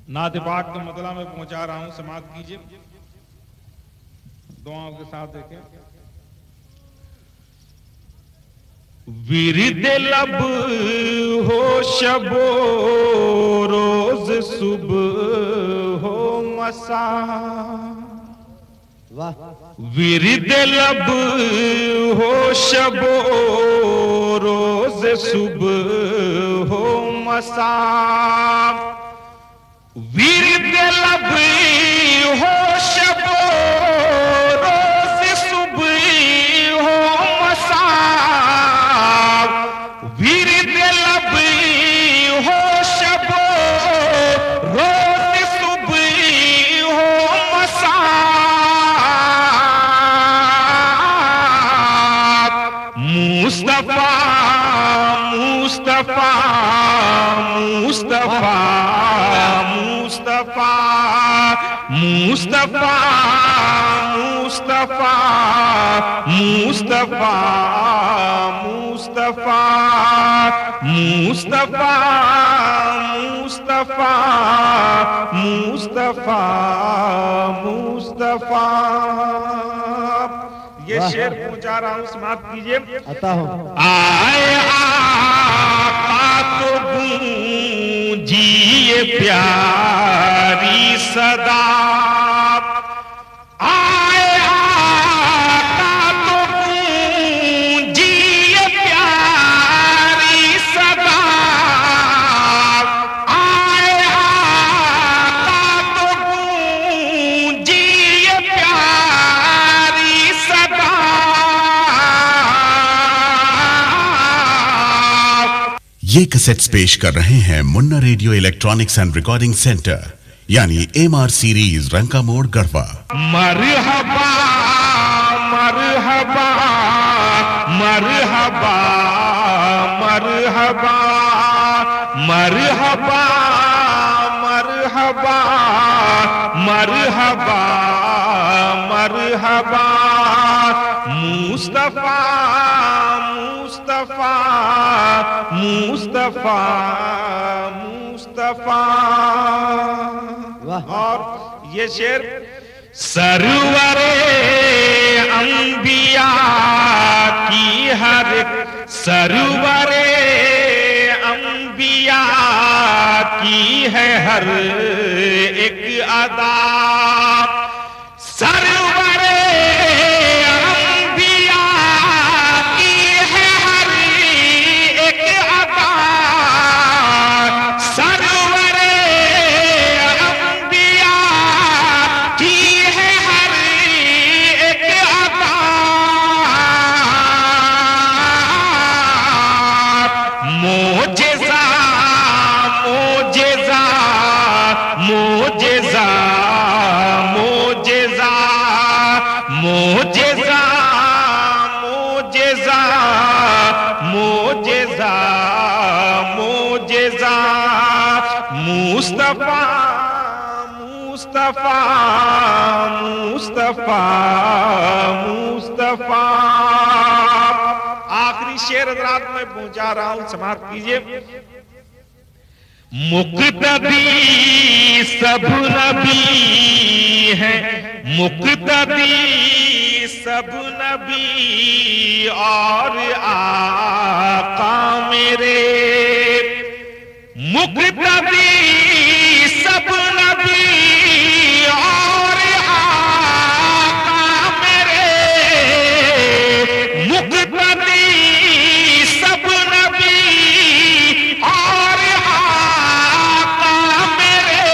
नात पाक के मतला में पहुंचा रहा हूं, समाप्त कीजिए दुआओं के साथ। देखें, विरिद लब हो शबो रोज सुबह हो मसा, विरिद लब हो शबो रोज सुबह हो मसा, विरिद लब हो शबो रोज सुबह हो मसा, विरिद लब हो शबो रोज सुबह हो मसा, मुस्तफा मुस्तफा मुस्तफा मुस्तफा मुस्तफा मुस्तफा मुस्तफा मुस्तफा मुस्तफा मुस्तफा मुस्तफा मुस्तफा। ये शेर पहुंचा रहा हूं, समाप्त कीजिए। आता हूं। आए आका तो गूंजिए प्यारी सदा, आए आका तो गूंजिए प्यारी सदा, आए आका तो गूंजिए प्यारी सदा, ये कैसेट्स पेश कर रहे हैं Munna radio electronics and recording centre, यानी एमआर सीरीज, रंका मोड़, गढ़वा। मरहबा मरहबा मरहबा मरहबा मरहबा मरहबा मरहबा मरहबा, मुस्तफा मुस्तफा मुस्तफा मुस्तफा। और ये शेर, सरवरे अंबिया की हर, सरवरे अंबिया की है हर एक अदा, सरवरे अंबिया की है हर एक अदा, सरवरे अंबिया की है हर एक अदा, मोजेजा मोजेजा मोजेजा मोजेजा मोजेजा मोजेजा मोजेजा मोजेजा, मुस्तफा मुस्तफा मुस्तफा मुस्तफा। आखिरी शेर रात में पहुंचा रहा हूं, समाप्त कीजिए। मुक्तदी सब नबी हैं, मुक्तदी सब नबी और आका मेरे, मुक्तदी सब नबी और आका मेरे, मुक्तदी सब नबी और आका मेरे,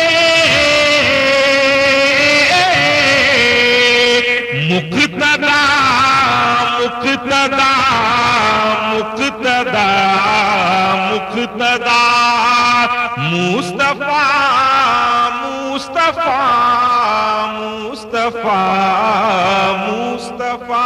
मुक्तदा मुक्तदा मुक्तदा मुक्तदा, मुस्तफा मुस्तफा मुस्तफा मुस्तफा।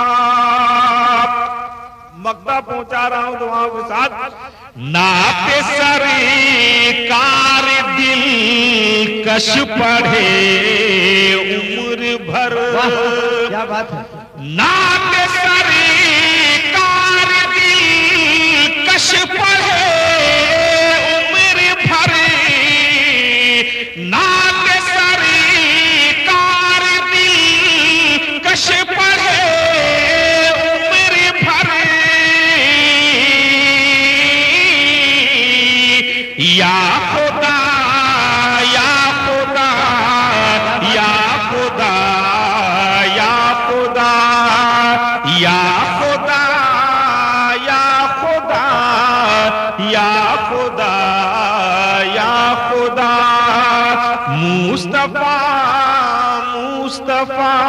मक्ता पहुंचा रहा हूं दुआओं के साथ। नाते सरकार दिल कश पढ़े उम्र भर, क्या बात है। नाते सरकार दिल कश पढ़े उम्र भर, یا خدا یا خدا یا خدا یا خدا یا خدا یا خدا یا خدا یا خدا مصطفیٰ مصطفیٰ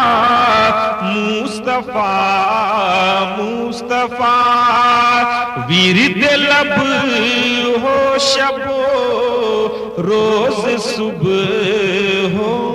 مصطفیٰ مصطفیٰ ورد لب ہو شب و روز صبح ہو